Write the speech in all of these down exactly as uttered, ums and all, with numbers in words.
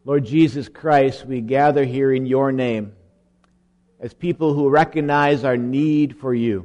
Lord Jesus Christ, we gather here in your name as people who recognize our need for you.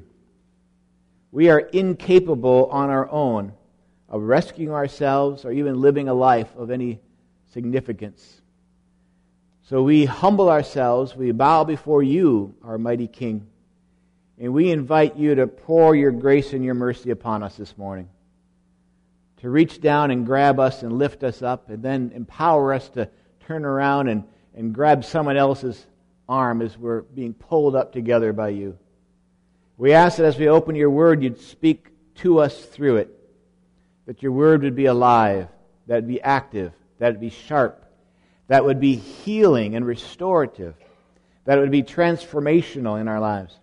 We are incapable on our own of rescuing ourselves or even living a life of any significance. So we humble ourselves, we bow before you, our mighty King, and we invite you to pour your grace and your mercy upon us this morning, to reach down and grab us and lift us up, and then empower us to turn around and, and grab someone else's arm as we're being pulled up together by you. We ask that as we open your word, you'd speak to us through it, that your word would be alive, that it would be active, that it would be sharp, that would be healing and restorative, that it would be transformational in our lives.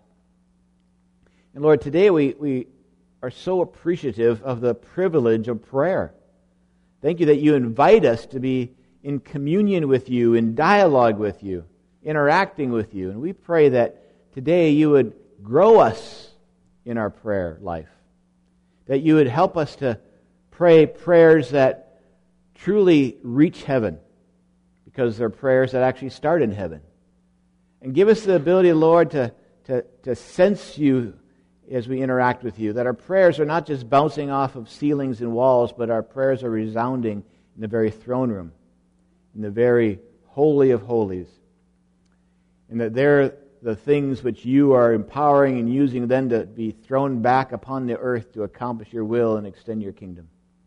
And Lord, today we, we are so appreciative of the privilege of prayer. Thank you that you invite us to be in communion with you, in dialogue with you, interacting with you. And we pray that today you would grow us in our prayer life, that you would help us to pray prayers that truly reach heaven, because they're prayers that actually start in heaven. And give us the ability, Lord, to, to, to sense you as we interact with you, that our prayers are not just bouncing off of ceilings and walls, but our prayers are resounding in the very throne room, in the very holy of holies, and that they're the things which you are empowering and using then to be thrown back upon the earth to accomplish your will and extend your kingdom.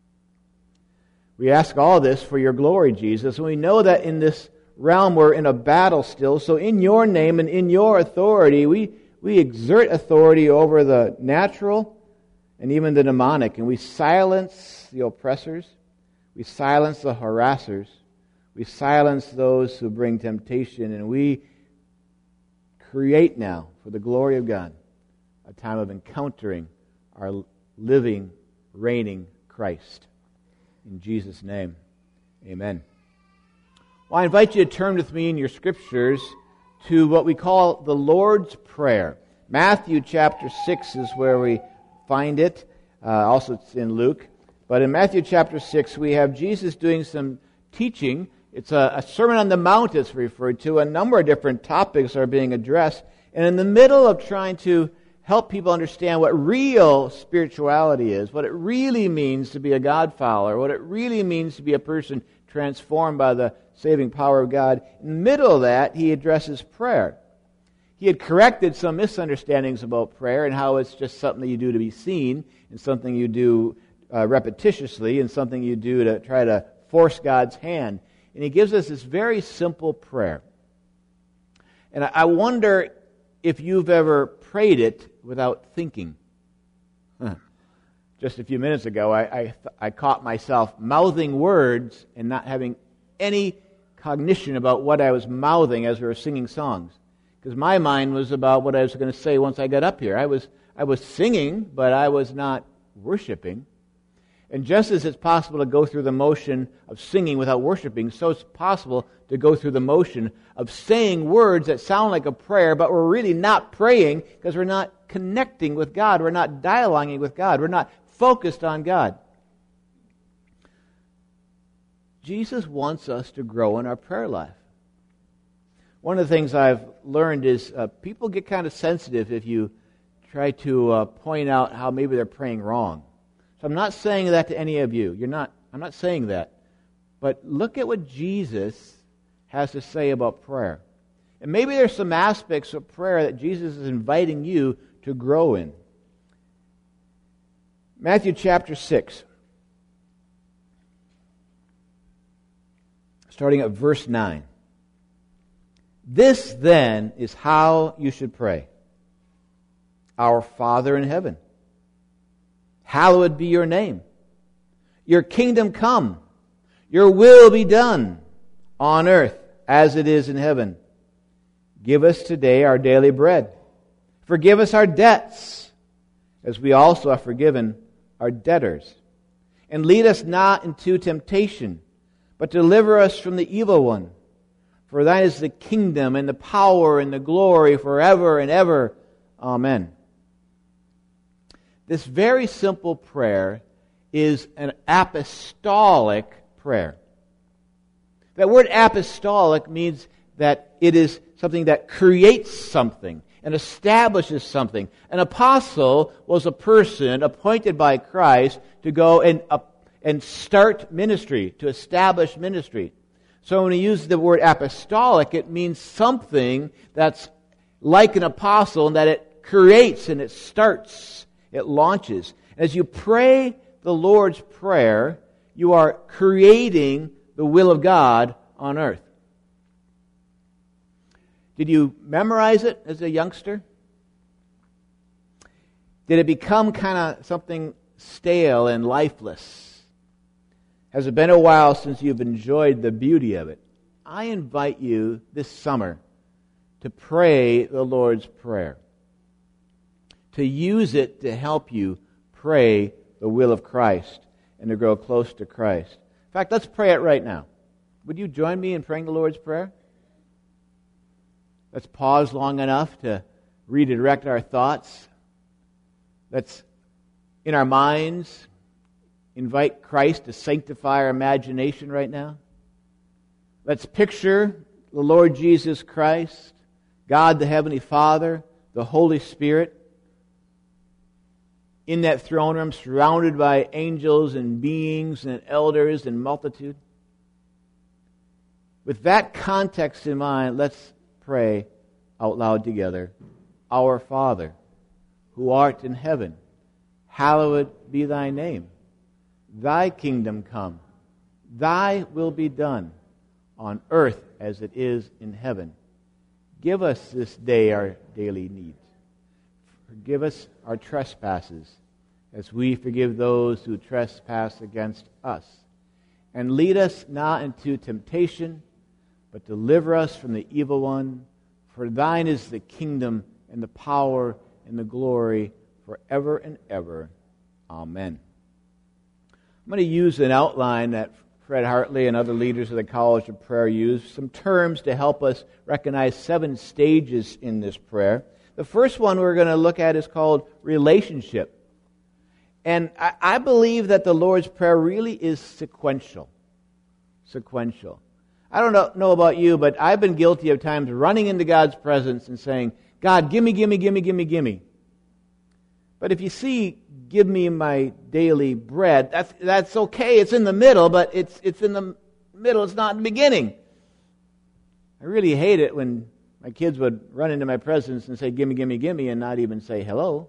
We ask all this for your glory, Jesus, and we know that in this realm we're in a battle still, so in your name and in your authority, we, we exert authority over the natural and even the demonic, and we silence the oppressors, we silence the harassers, we silence those who bring temptation, and we create now, for the glory of God, a time of encountering our living, reigning Christ. In Jesus' name, amen. Well, I invite you to turn with me in your scriptures to what we call the Lord's Prayer. Matthew chapter six is where we find it. Uh, also, it's in Luke. But in Matthew chapter six, we have Jesus doing some teaching. It's a, a Sermon on the Mount, it's referred to. A number of different topics are being addressed. And in the middle of trying to help people understand what real spirituality is, what it really means to be a God follower, what it really means to be a person transformed by the saving power of God, in the middle of that, he addresses prayer. He had corrected some misunderstandings about prayer and how it's just something that you do to be seen, and something you do uh, repetitiously, and something you do to try to force God's hand. And he gives us this very simple prayer. And I wonder if you've ever prayed it without thinking. Huh. Just a few minutes ago, I, I, I caught myself mouthing words and not having any cognition about what I was mouthing as we were singing songs. Because my mind was about what I was going to say once I got up here. I was I was singing, but I was not worshiping. And just as it's possible to go through the motion of singing without worshiping, so it's possible to go through the motion of saying words that sound like a prayer, but we're really not praying because we're not connecting with God. We're not dialoguing with God. We're not focused on God. Jesus wants us to grow in our prayer life. One of the things I've learned is uh, people get kind of sensitive if you try to uh, point out how maybe they're praying wrong. So I'm not saying that to any of you. You're not. I'm not saying that. But look at what Jesus has to say about prayer. And maybe there's some aspects of prayer that Jesus is inviting you to grow in. Matthew chapter six, starting at verse nine. This then is how you should pray. Our Father in heaven, hallowed be your name. Your kingdom come. Your will be done on earth as it is in heaven. Give us today our daily bread. Forgive us our debts, as we also have forgiven our debtors. And lead us not into temptation, but deliver us from the evil one. For thine is the kingdom and the power and the glory forever and ever. Amen. This very simple prayer is an apostolic prayer. That word apostolic means that it is something that creates something and establishes something. An apostle was a person appointed by Christ to go and, uh, and start ministry, to establish ministry. So when we use the word apostolic, it means something that's like an apostle, and that it creates and it starts, it launches. As you pray the Lord's Prayer, you are creating the will of God on earth. Did you memorize it as a youngster? Did it become kind of something stale and lifeless? Has it been a while since you've enjoyed the beauty of it? I invite you this summer to pray the Lord's Prayer, to use it to help you pray the will of Christ and to grow close to Christ. In fact, let's pray it right now. Would you join me in praying the Lord's Prayer? Let's pause long enough to redirect our thoughts. Let's, in our minds, invite Christ to sanctify our imagination right now. Let's picture the Lord Jesus Christ, God the Heavenly Father, the Holy Spirit, in that throne room, surrounded by angels and beings and elders and multitude. With that context in mind, let's pray out loud together. Our Father, who art in heaven, hallowed be thy name. Thy kingdom come. Thy will be done on earth as it is in heaven. Give us this day our daily needs. Forgive us our trespasses, as we forgive those who trespass against us. And lead us not into temptation, but deliver us from the evil one. For thine is the kingdom and the power and the glory forever and ever. Amen. I'm going to use an outline that Fred Hartley and other leaders of the College of Prayer use, some terms to help us recognize seven stages in this prayer. The first one we're going to look at is called relationship. And I, I believe that the Lord's Prayer really is sequential. Sequential. I don't know, know about you, but I've been guilty of times running into God's presence and saying, God, gimme, gimme, gimme, gimme, gimme. But if you see, give me my daily bread, that's that's okay. It's in the middle, but it's it's in the middle. It's not in the beginning. I really hate it when my kids would run into my presence and say, gimme, gimme, gimme, and not even say hello.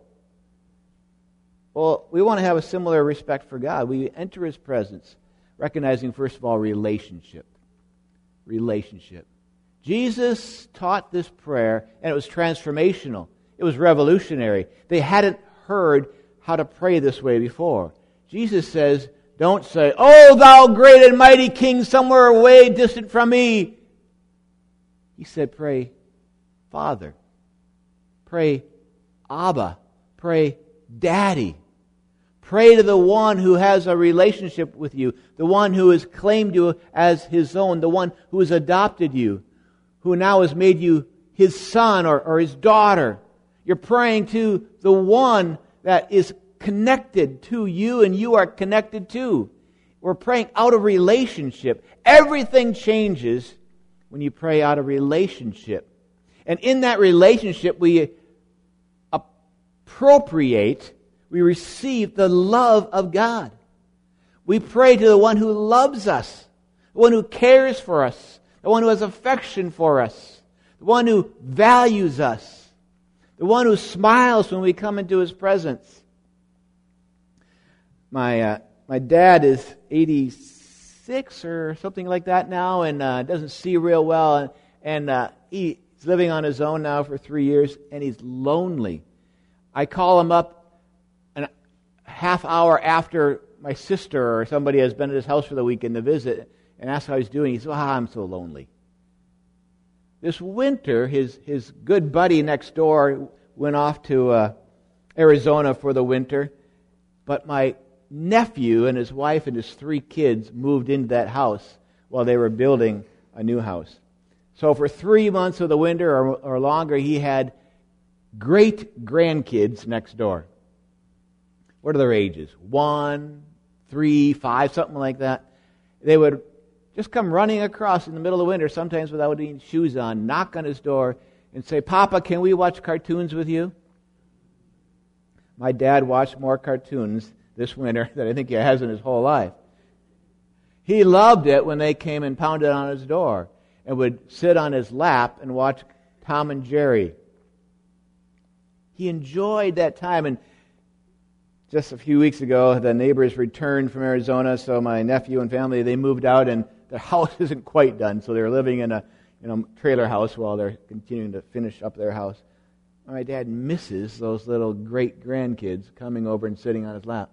Well, we want to have a similar respect for God. We enter His presence, recognizing, first of all, relationship. Relationship. Jesus taught this prayer, and it was transformational. It was revolutionary. They hadn't heard how to pray this way before. Jesus says, don't say, "Oh, thou great and mighty King, somewhere away distant from me." He said, pray, Father. Pray, Abba. Pray, Daddy. Pray to the one who has a relationship with you, the one who has claimed you as His own, the one who has adopted you, who now has made you His son or, or His daughter. You're praying to the one that is connected to you and you are connected to. We're praying out of relationship. Everything changes when you pray out of relationship. And in that relationship, we appropriate, we receive the love of God. We pray to the one who loves us, the one who cares for us, the one who has affection for us, the one who values us, the one who smiles when we come into His presence. My uh, my dad is eighty-six or something like that now, and uh, doesn't see real well, and, and uh, he's living on his own now for three years, and he's lonely. I call him up a half hour after my sister or somebody has been at his house for the weekend to visit, and ask how he's doing. He says, "Oh, I'm so lonely." This winter, his his good buddy next door went off to uh, Arizona for the winter, but my nephew and his wife and his three kids moved into that house while they were building a new house. So for three months of the winter or, or longer, he had great grandkids next door. What are their ages? One, three, five, something like that. They would just come running across in the middle of winter, sometimes without any shoes on, knock on his door and say, "Papa, can we watch cartoons with you?" My dad watched more cartoons this winter than I think he has in his whole life. He loved it when they came and pounded on his door and would sit on his lap and watch Tom and Jerry. He enjoyed that time. And just a few weeks ago, the neighbors returned from Arizona, so my nephew and family, they moved out, and the house isn't quite done, so they're living in a you know, trailer house while they're continuing to finish up their house. My dad misses those little great-grandkids coming over and sitting on his lap.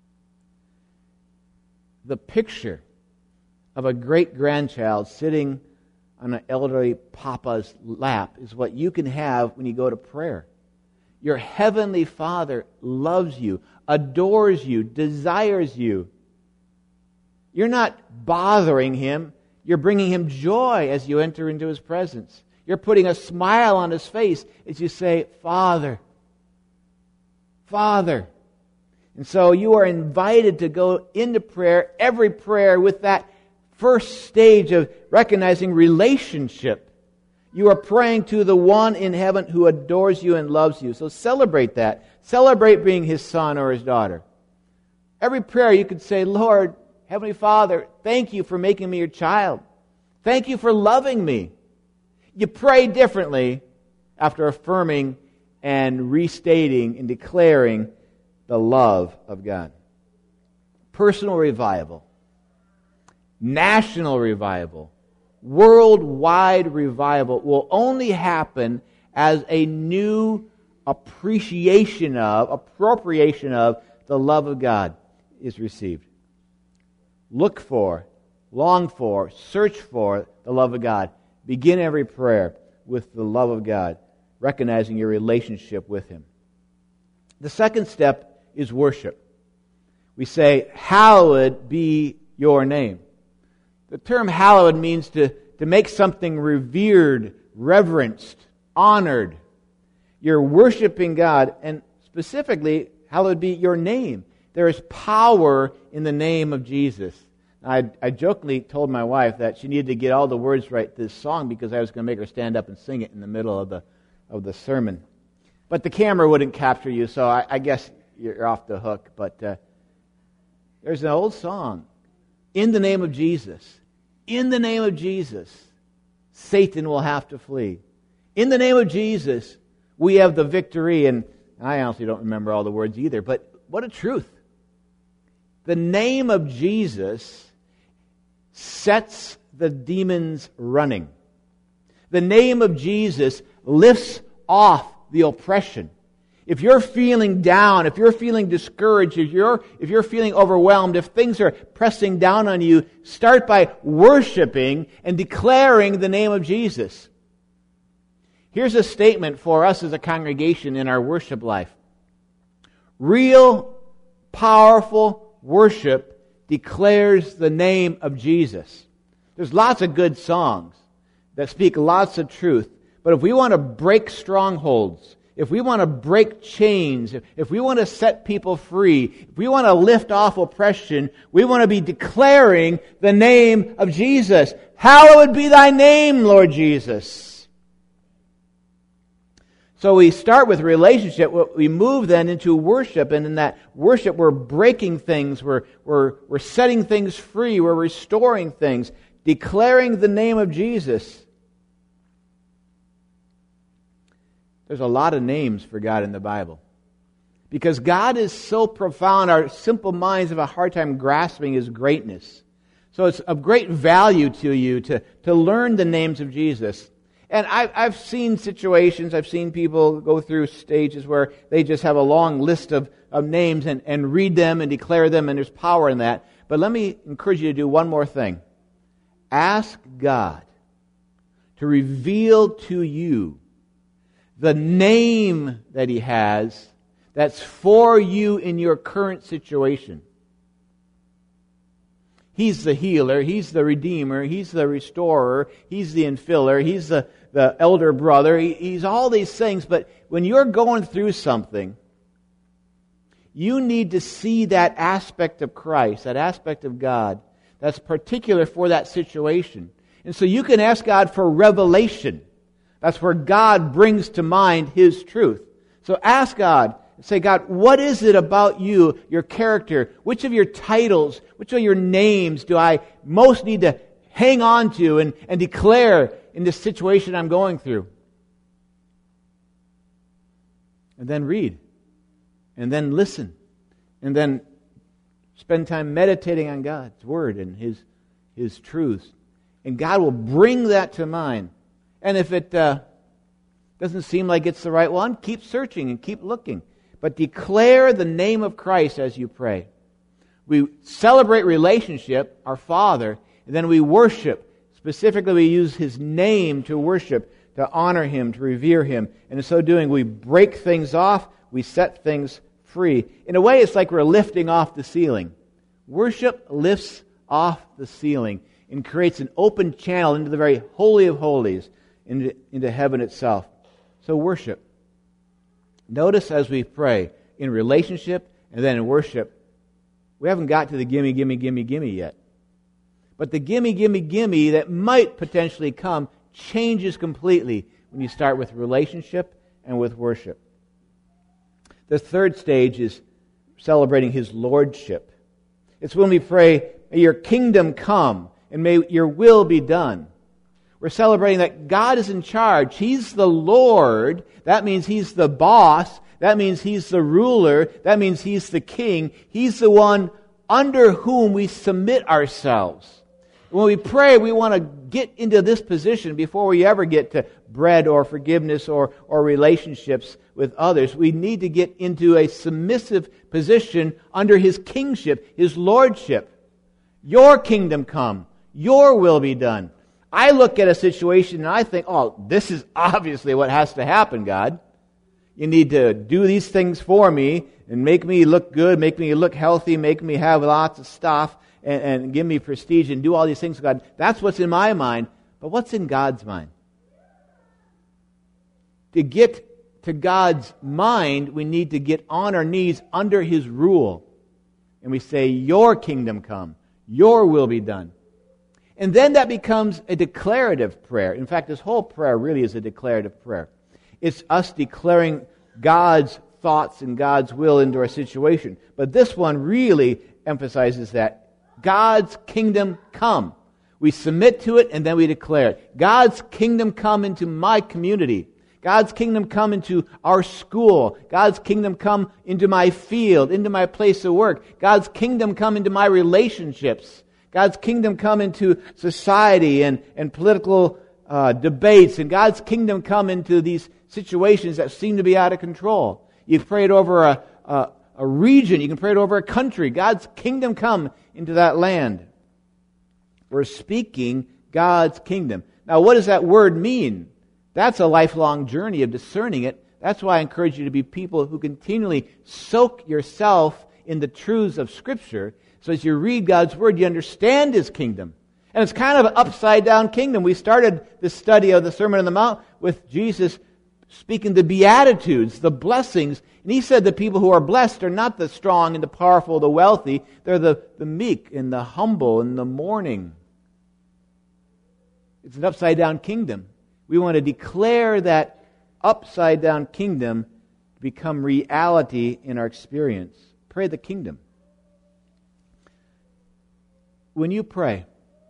The picture of a great-grandchild sitting on an elderly papa's lap is what you can have when you go to prayer. Your heavenly Father loves you, adores you, desires you. You're not bothering Him. You're bringing Him joy as you enter into His presence. You're putting a smile on His face as you say, "Father, Father." And so you are invited to go into prayer, every prayer, with that first stage of recognizing relationship. You are praying to the one in heaven who adores you and loves you. So celebrate that. Celebrate being His son or His daughter. Every prayer you could say, "Lord, Heavenly Father, thank you for making me your child. Thank you for loving me." You pray differently after affirming and restating and declaring the love of God. Personal revival, national revival, worldwide revival will only happen as a new appreciation of, appropriation of the love of God is received. Look for, long for, search for the love of God. Begin every prayer with the love of God, recognizing your relationship with Him. The second step is worship. We say, "Hallowed be your name." The term hallowed means to, to make something revered, reverenced, honored. You're worshiping God, and specifically, hallowed be your name. There is power in the name of Jesus. I, I jokingly told my wife that she needed to get all the words right to this song because I was going to make her stand up and sing it in the middle of the of the sermon. But the camera wouldn't capture you, so I, I guess you're off the hook. But uh, there's an old song, "In the name of Jesus, in the name of Jesus, Satan will have to flee. In the name of Jesus, we have the victory." And I honestly don't remember all the words either, but what a truth. The name of Jesus sets the demons running. The name of Jesus lifts off the oppression. If you're feeling down, if you're feeling discouraged, if you're, if you're feeling overwhelmed, if things are pressing down on you, start by worshiping and declaring the name of Jesus. Here's a statement for us as a congregation in our worship life. Real, powerful worship declares the name of Jesus. There's lots of good songs that speak lots of truth, but if we want to break strongholds, if we want to break chains, if, if we want to set people free, if we want to lift off oppression, we want to be declaring the name of Jesus. Hallowed be thy name, Lord Jesus. So we start with relationship, we move then into worship, and in that worship we're breaking things, we're, we're, we're setting things free, we're restoring things, declaring the name of Jesus. There's a lot of names for God in the Bible. Because God is so profound, our simple minds have a hard time grasping His greatness. So it's of great value to you to, to learn the names of Jesus. And I've, I've seen situations, I've seen people go through stages where they just have a long list of, of names and, and read them and declare them, and there's power in that. But let me encourage you to do one more thing. Ask God to reveal to you the name that He has that's for you in your current situation. He's the healer, He's the redeemer, He's the restorer, He's the infiller, He's the, the elder brother, he, He's all these things. But when you're going through something, you need to see that aspect of Christ, that aspect of God, that's particular for that situation. And so you can ask God for revelation. That's where God brings to mind His truth. So ask God, say, God, what is it about you, your character? Which of your titles, which of your names do I most need to hang on to and, and declare in this situation I'm going through? And then read. And then listen. And then spend time meditating on God's Word and His, His truths. And God will bring that to mind. And if it uh, doesn't seem like it's the right one, keep searching and keep looking. But declare the name of Christ as you pray. We celebrate relationship, our Father, and then we worship. Specifically, we use His name to worship, to honor Him, to revere Him. And in so doing, we break things off, we set things free. In a way, it's like we're lifting off the ceiling. Worship lifts off the ceiling and creates an open channel into the very holy of holies, into, into heaven itself. So worship. Notice as we pray, in relationship and then in worship, we haven't got to the gimme, gimme, gimme, gimme yet. But the gimme, gimme, gimme that might potentially come changes completely when you start with relationship and with worship. The third stage is celebrating His lordship. It's when we pray, may your kingdom come and may your will be done. We're celebrating that God is in charge. He's the Lord. That means He's the boss. That means He's the ruler. That means He's the king. He's the one under whom we submit ourselves. When we pray, we want to get into this position before we ever get to bread or forgiveness or, or relationships with others. We need to get into a submissive position under His kingship, His lordship. Your kingdom come. Your will be done. I look at a situation and I think, oh, this is obviously what has to happen, God. You need to do these things for me and make me look good, make me look healthy, make me have lots of stuff and, and give me prestige and do all these things, God. That's what's in my mind. But what's in God's mind? To get to God's mind, we need to get on our knees under His rule. And we say, your kingdom come, your will be done. And then that becomes a declarative prayer. In fact, this whole prayer really is a declarative prayer. It's us declaring God's thoughts and God's will into our situation. But this one really emphasizes that God's kingdom come. We submit to it and then we declare it. God's kingdom come into my community. God's kingdom come into our school. God's kingdom come into my field, into my place of work. God's kingdom come into my relationships. God's kingdom come into society and, and political uh, debates. And God's kingdom come into these situations that seem to be out of control. You've prayed over a, a, a region. You can pray it over a country. God's kingdom come into that land. We're speaking God's kingdom. Now, what does that word mean? That's a lifelong journey of discerning it. That's why I encourage you to be people who continually soak yourself in the truths of Scripture. So as you read God's Word, you understand His kingdom. And it's kind of an upside-down kingdom. We started this study of the Sermon on the Mount with Jesus speaking the Beatitudes, the blessings. And He said the people who are blessed are not the strong and the powerful, the wealthy. They're the, the meek and the humble and the mourning. It's an upside-down kingdom. We want to declare that upside-down kingdom to become reality in our experience. Pray the kingdom. When you pray,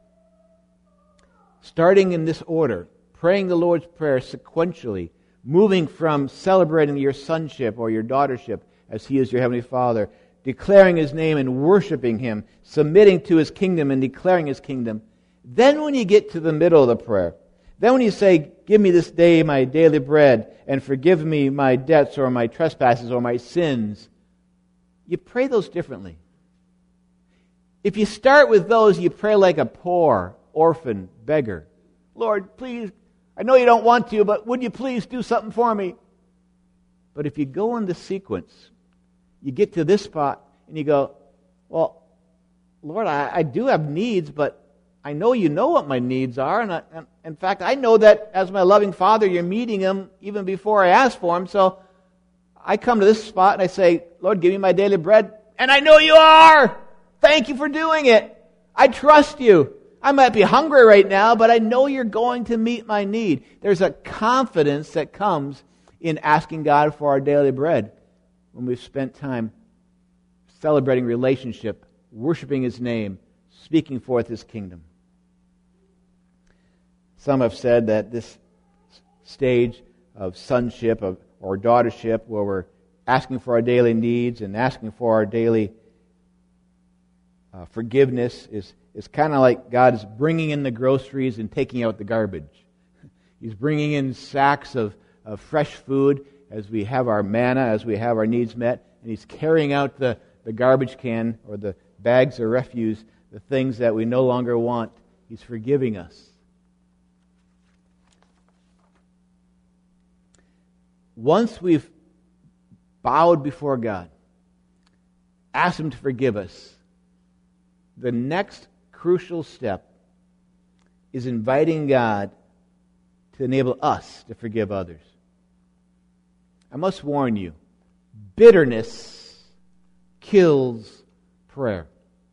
starting in this order, praying the Lord's Prayer sequentially, moving from celebrating your sonship or your daughtership as He is your Heavenly Father, declaring His name and worshiping Him, submitting to His kingdom and declaring His kingdom, then when you get to the middle of the prayer, then when you say, give me this day my daily bread and forgive me my debts or my trespasses or my sins, you pray those differently. If you start with those, you pray like a poor orphan beggar. Lord, please, I know you don't want to, but would you please do something for me? But if you go in the sequence, you get to this spot and you go, well, Lord, I, I do have needs, but I know you know what my needs are. And, I, and in fact, I know that as my loving Father, you're meeting them even before I ask for them. So I come to this spot and I say, Lord, give me my daily bread. And I know you are. Thank you for doing it. I trust you. I might be hungry right now, but I know you're going to meet my need. There's a confidence that comes in asking God for our daily bread when we've spent time celebrating relationship, worshiping His name, speaking forth His kingdom. Some have said that this stage of sonship of, or daughtership, where we're asking for our daily needs and asking for our daily uh, forgiveness, is, is kind of like God is bringing in the groceries and taking out the garbage. He's bringing in sacks of, of fresh food as we have our manna, as we have our needs met, and He's carrying out the, the garbage can or the bags of refuse, the things that we no longer want. He's forgiving us. Once we've bowed before God, asked Him to forgive us, the next crucial step is inviting God to enable us to forgive others. I must warn you, bitterness kills prayer.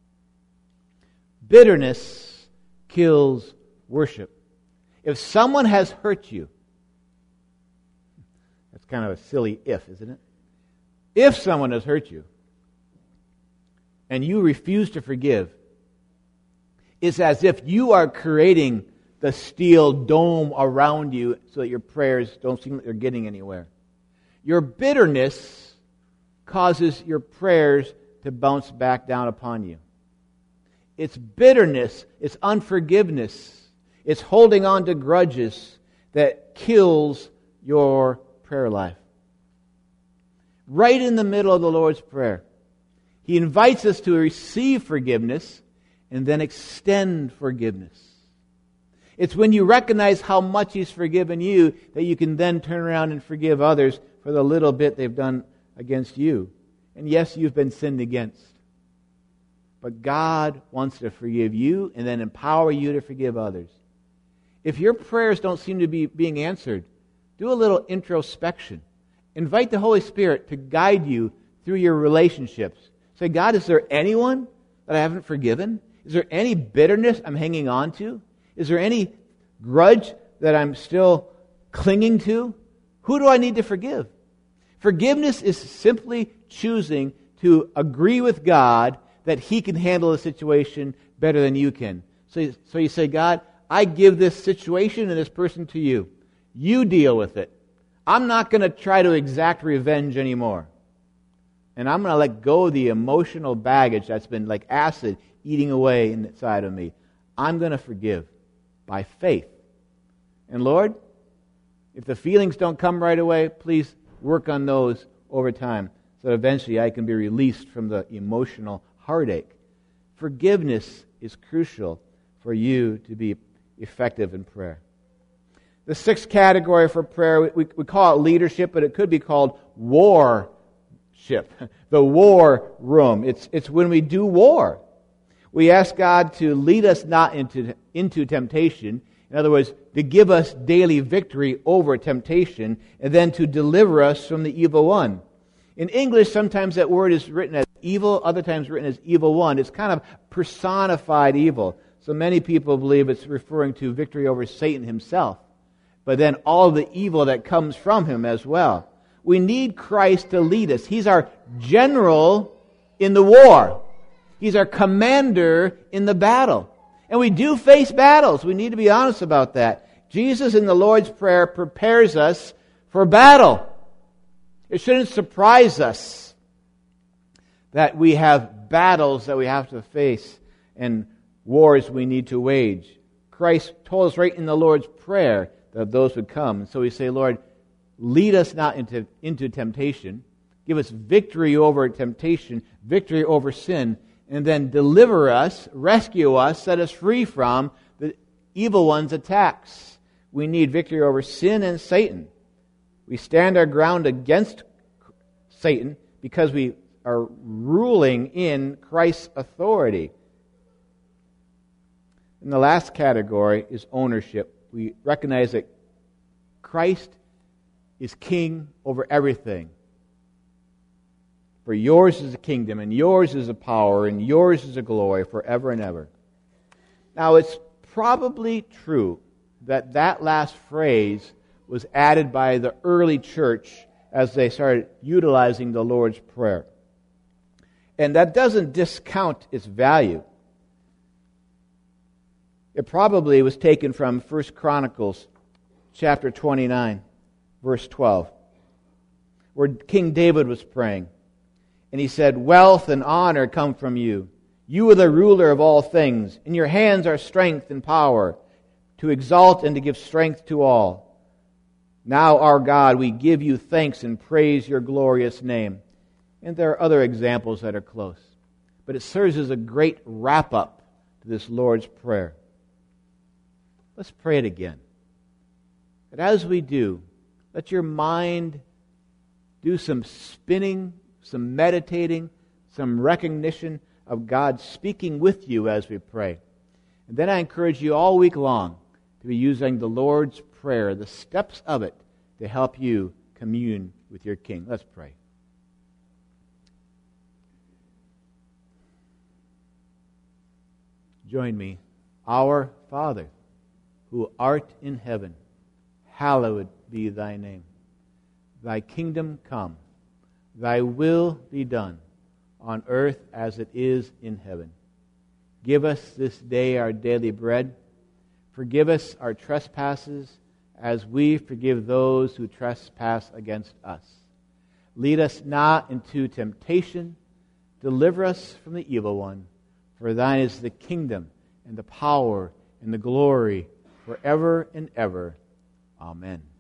Bitterness kills worship. If someone has hurt you, that's kind of a silly if, isn't it? If someone has hurt you and you refuse to forgive, it's as if you are creating the steel dome around you so that your prayers don't seem like they're getting anywhere. Your bitterness causes your prayers to bounce back down upon you. It's bitterness, it's unforgiveness, it's holding on to grudges that kills your prayer life. Right in the middle of the Lord's Prayer, He invites us to receive forgiveness and then extend forgiveness. It's when you recognize how much He's forgiven you that you can then turn around and forgive others for the little bit they've done against you. And yes, you've been sinned against. But God wants to forgive you and then empower you to forgive others. If your prayers don't seem to be being answered, do a little introspection. Invite the Holy Spirit to guide you through your relationships. Say, God, is there anyone that I haven't forgiven? Is there any bitterness I'm hanging on to? Is there any grudge that I'm still clinging to? Who do I need to forgive? Forgiveness is simply choosing to agree with God that He can handle the situation better than you can. So, so you say, God, I give this situation and this person to you. You deal with it. I'm not going to try to exact revenge anymore. And I'm going to let go of the emotional baggage that's been like acid eating away inside of me. I'm going to forgive by faith. And Lord, if the feelings don't come right away, please work on those over time so that eventually I can be released from the emotional heartache. Forgiveness is crucial for you to be effective in prayer. The sixth category for prayer, we, we call it leadership, but it could be called warship. The war room. It's, it's when we do war. We ask God to lead us not into, into temptation. In other words, to give us daily victory over temptation, and then to deliver us from the evil one. In English, sometimes that word is written as evil, other times written as evil one. It's kind of personified evil. So many people believe it's referring to victory over Satan himself, but then all the evil that comes from him as well. We need Christ to lead us. He's our general in the war. He's our commander in the battle. And we do face battles. We need to be honest about that. Jesus in the Lord's Prayer prepares us for battle. It shouldn't surprise us that we have battles that we have to face and wars we need to wage. Christ told us right in the Lord's Prayer that those would come. And so we say, Lord, lead us not into, into temptation. Give us victory over temptation, victory over sin, and then deliver us, rescue us, set us free from the evil one's attacks. We need victory over sin and Satan. We stand our ground against Satan because we are ruling in Christ's authority. And the last category is ownership. We recognize that Christ is king over everything. For yours is the kingdom, and yours is the power, and yours is the glory forever and ever. Now, it's probably true that that last phrase was added by the early church as they started utilizing the Lord's Prayer. And that doesn't discount its value. It probably was taken from First Chronicles chapter twenty-nine, verse twelve, where King David was praying. And he said, "Wealth and honor come from you. You are the ruler of all things. In your hands are strength and power, to exalt and to give strength to all. Now, our God, we give you thanks and praise your glorious name." And there are other examples that are close. But it serves as a great wrap-up to this Lord's Prayer. Let's pray it again. But as we do, let your mind do some spinning, some meditating, some recognition of God speaking with you as we pray. And then I encourage you all week long to be using the Lord's Prayer, the steps of it, to help you commune with your King. Let's pray. Join me. Our Father, who art in heaven, hallowed be thy name. Thy kingdom come. Thy will be done, on earth as it is in heaven. Give us this day our daily bread. Forgive us our trespasses, as we forgive those who trespass against us. Lead us not into temptation. Deliver us from the evil one. For thine is the kingdom and the power and the glory forever and ever. Amen.